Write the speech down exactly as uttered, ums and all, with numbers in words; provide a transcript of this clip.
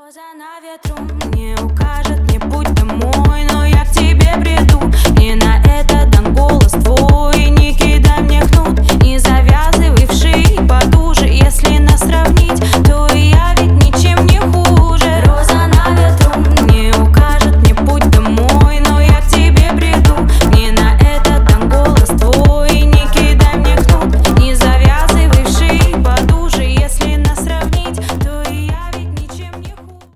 Роза на ветру мне укажет мне путь домой, но я к тебе приду, и на это дам голос твой.